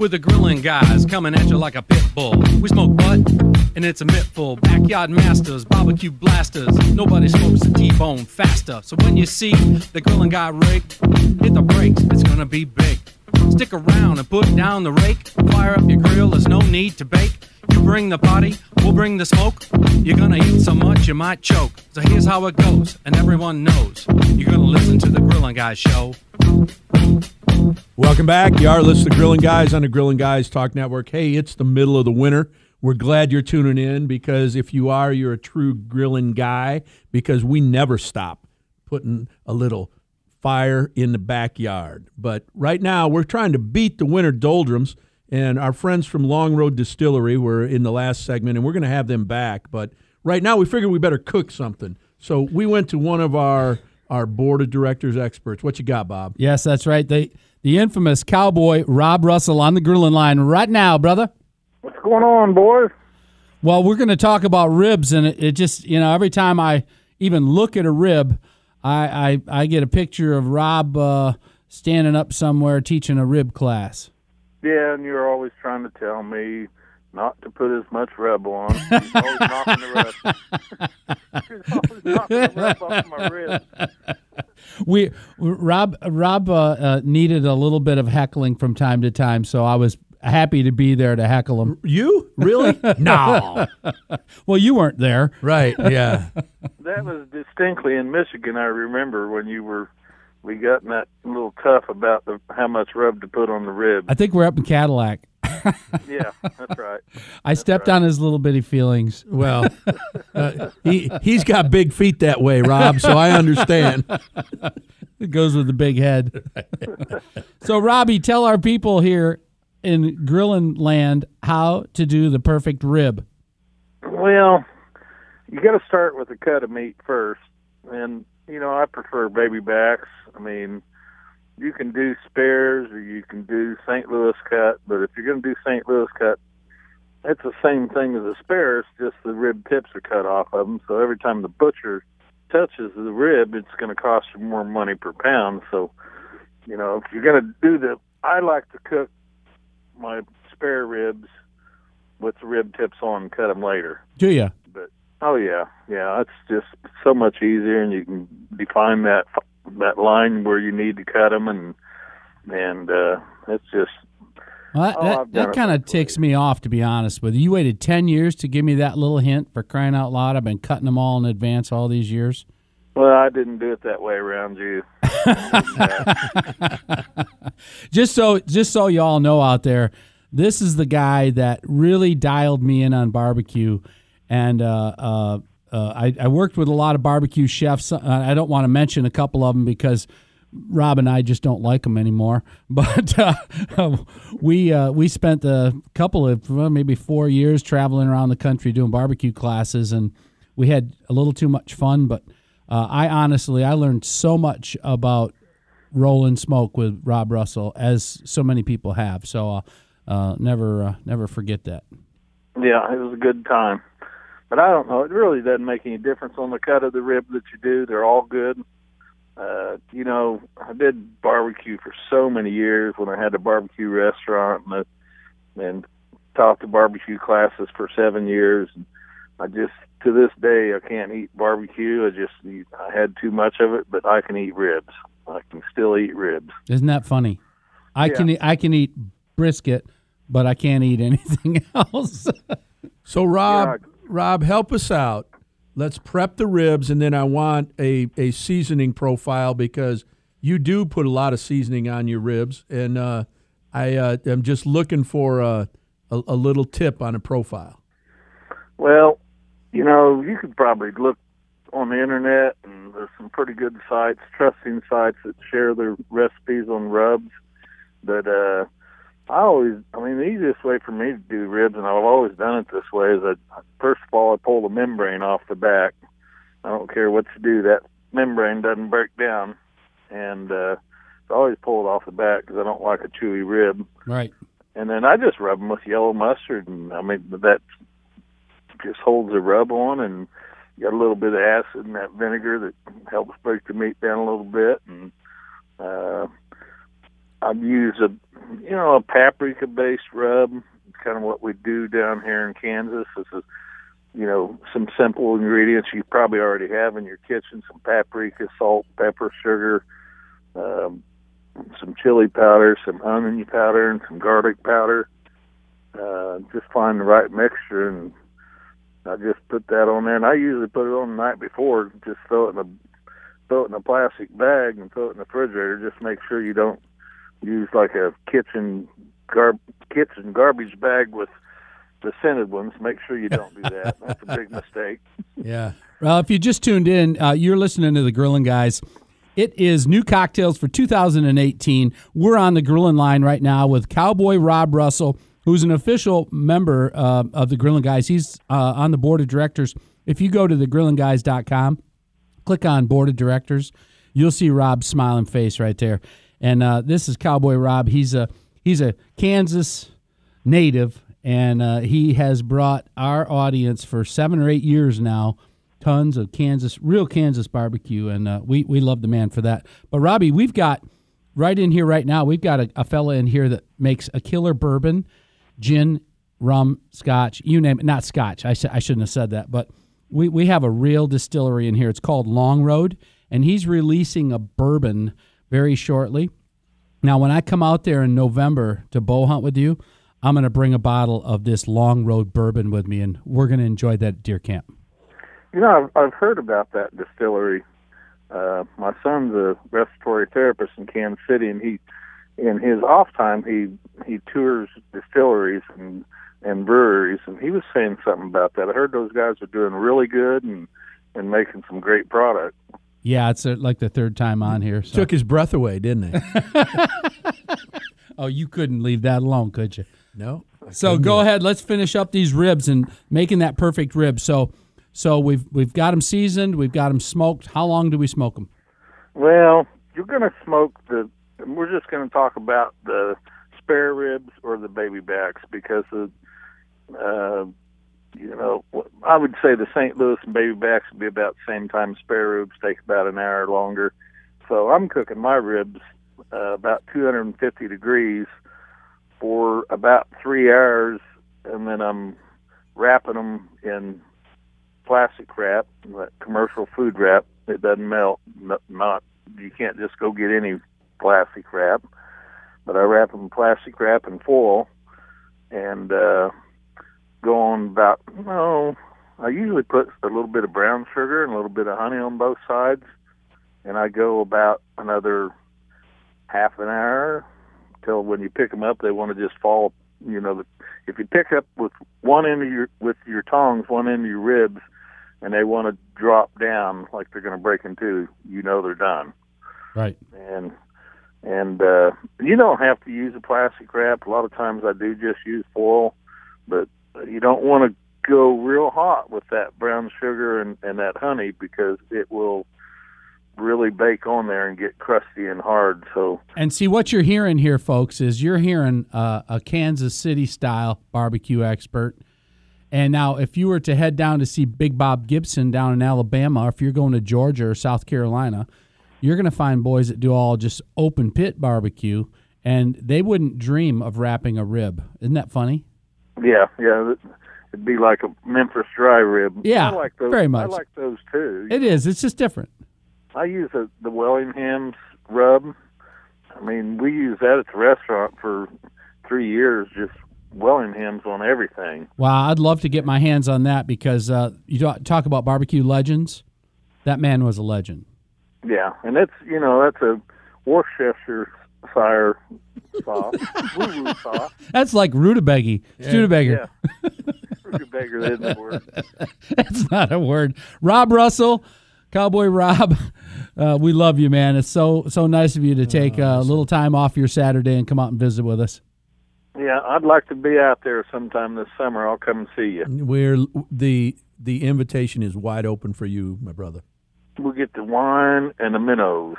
with the grilling guys coming at you like a pit bull. We smoke butt, and it's a mittful. Backyard masters, barbecue blasters. Nobody smokes a T-bone faster. So when you see the grilling guy rig, hit the brakes, it's gonna be big. Stick around and put down the rake. Fire up your grill, there's no need to bake. You bring the party, we'll bring the smoke. You're gonna eat so much you might choke. So here's how it goes, and everyone knows. You're gonna listen to the Grilling Guys show. Welcome back. You are listening to Grilling Guys on the Grilling Guys Talk Network. Hey, it's the middle of the winter. We're glad you're tuning in, because if you are, you're a true grilling guy, because we never stop putting a little fire in the backyard. But right now, we're trying to beat the winter doldrums, and our friends from Long Road Distillery were in the last segment, and we're going to have them back. But right now, we figured we better cook something. So we went to one of our board of directors experts. What you got, Bob? Yes, that's right. The infamous cowboy Rob Russell on the grilling line right now, brother. What's going on, boys? Well, we're going to talk about ribs, and it just, every time I even look at a rib, I get a picture of Rob standing up somewhere teaching a rib class. Yeah, and you're always trying to tell me not to put as much rub on. You're always knocking the rub. You're always knocking the rub off my ribs. Rob needed a little bit of heckling from time to time, so I was happy to be there to heckle him. You? Really? No. Well, you weren't there. Right, yeah. That was distinctly in Michigan, I remember, when we got in that little cuff about how much rub to put on the ribs. I think we're up in Cadillac. Yeah, that's right. I stepped on his little bitty feelings. Well, he's got big feet that way, Rob, so I understand. It goes with the big head. So, Robbie, tell our people here in grilling land how to do the perfect rib. Well, you got to start with a cut of meat first. And, I prefer baby backs. I mean, you can do spares or you can do St. Louis cut, but if you're going to do St. Louis cut, it's the same thing as a spare, it's just the rib tips are cut off of them. So every time the butcher touches the rib, it's going to cost you more money per pound. So, if you're going to do I like to cook my spare ribs with the rib tips on and cut them later. Do you? But oh yeah, it's just so much easier, and you can define that line where you need to cut them, and it's just. Well, that kind of ticks me off, to be honest with you. You waited 10 years to give me that little hint, for crying out loud. I've been cutting them all in advance all these years. Well, I didn't do it that way around you. Just so y'all know out there, this is the guy that really dialed me in on barbecue, and I worked with a lot of barbecue chefs. I don't want to mention a couple of them because Rob and I just don't like them anymore. But we spent a couple of maybe 4 years traveling around the country doing barbecue classes, and we had a little too much fun. But I learned so much about rolling smoke with Rob Russell, as so many people have. So never forget that. Yeah, it was a good time. But I don't know. It really doesn't make any difference on the cut of the rib that you do. They're all good. I did barbecue for so many years when I had a barbecue restaurant and taught the barbecue classes for 7 years. And I just, to this day, I can't eat barbecue. I had too much of it, but I can eat ribs. I can still eat ribs. Isn't that funny? I can eat brisket, but I can't eat anything else. So, Rob, help us out. Let's prep the ribs, and then I want a seasoning profile, because you do put a lot of seasoning on your ribs, and I am just looking for a little tip on a profile. Well, you could probably look on the internet, and there's some pretty good sites, trusting sites that share their recipes on rubs. But the easiest way for me to do ribs, and I've always done it this way, is first of all, I pull the membrane off the back. I don't care what you do, that membrane doesn't break down. And I always pull it off the back because I don't like a chewy rib. Right. And then I just rub them with yellow mustard, and that just holds the rub on, and you got a little bit of acid in that vinegar that helps break the meat down a little bit. And I've used a paprika-based rub, kind of what we do down here in Kansas. This is, some simple ingredients you probably already have in your kitchen: some paprika, salt, pepper, sugar, some chili powder, some onion powder, and some garlic powder. Just find the right mixture, and I just put that on there. And I usually put it on the night before. Just throw it in a plastic bag and throw it in the refrigerator. Just make sure you don't use like a kitchen garbage bag with the scented ones. Make sure you don't do that. That's a big mistake. Yeah. Well, if you just tuned in, you're listening to the Grillin' Guys. It is new cocktails for 2018. We're on the Grillin' line right now with Cowboy Rob Russell, who's an official member of the Grillin' Guys. He's on the board of directors. If you go to thegrillinguys.com, click on board of directors, you'll see Rob's smiling face right there. And this is Cowboy Rob. He's a Kansas native, and he has brought our audience for 7 or 8 years now tons of real Kansas barbecue, and we love the man for that. But, Robbie, we've got right in here right now, we've got a fella in here that makes a killer bourbon, gin, rum, scotch, you name it. Not scotch. I shouldn't have said that, but we have a real distillery in here. It's called Long Road, and he's releasing a bourbon very shortly. Now, when I come out there in November to bow hunt with you, I'm going to bring a bottle of this Long Road bourbon with me, and we're going to enjoy that at deer camp. I've heard about that distillery. My son's a respiratory therapist in Kansas City, and he, in his off time, he tours distilleries and breweries, and he was saying something about that. I heard those guys are doing really good and making some great product. Yeah, it's like the third time on here. So. Took his breath away, didn't it? Oh, you couldn't leave that alone, could you? No. So go ahead. Let's finish up these ribs and making that perfect rib. So we've got them seasoned. We've got them smoked. How long do we smoke them? Well, you're going to smoke we're just going to talk about the spare ribs or the baby backs because I would say the St. Louis and baby backs would be about the same time. Spare ribs take about an hour longer. So I'm cooking my ribs about 250 degrees for about 3 hours, and then I'm wrapping them in plastic wrap, commercial food wrap. It doesn't melt. You can't just go get any plastic wrap, but I wrap them in plastic wrap and foil, and go on about, I usually put a little bit of brown sugar and a little bit of honey on both sides, and I go about another half an hour till when you pick them up, they want to just fall. If you pick up with your tongs, one end of your ribs, and they want to drop down like they're going to break in two, they're done. Right. And you don't have to use a plastic wrap. A lot of times I do just use foil, but you don't want to go real hot with that brown sugar and that honey because it will really bake on there and get crusty and hard. And see, what you're hearing here, folks, is you're hearing a Kansas City-style barbecue expert. And now if you were to head down to see Big Bob Gibson down in Alabama, or if you're going to Georgia or South Carolina, you're going to find boys that do all just open pit barbecue, and they wouldn't dream of wrapping a rib. Isn't that funny? Yeah. It'd be like a Memphis dry rib. Yeah, I like those, very much. I like those too. It is. It's just different. I use the Wellingham's rub. I mean, we use that at the restaurant for 3 years, just Wellingham's on everything. Wow, I'd love to get my hands on that because you talk about barbecue legends. That man was a legend. Yeah, and that's a Worcestershire sauce, woo-woo sauce. That's like rutabaga. Studebaker. Yeah, rutabaga isn't a word. That's not a word. Rob Russell, Cowboy Rob, we love you, man. It's so nice of you to take a little time off your Saturday and come out and visit with us. Yeah, I'd like to be out there sometime this summer. I'll come and see you. The invitation is wide open for you, my brother. We'll get the wine and the minnows.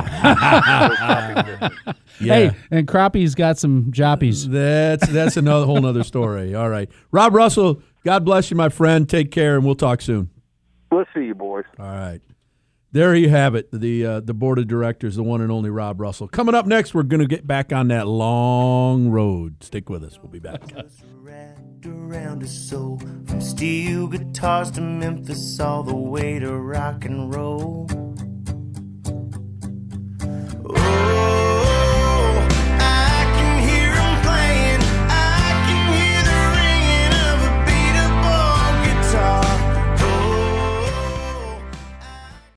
Yeah. Hey, and Crappie's got some joppies. That's another whole nother story. All right. Rob Russell, God bless you, my friend. Take care, and we'll talk soon. We'll see you, boys. All right. There you have it, the board of directors, the one and only Rob Russell. Coming up next, we're going to get back on that long road. Stick with us. We'll be back. Around his soul, from steel guitars to Memphis, all the way to rock and roll.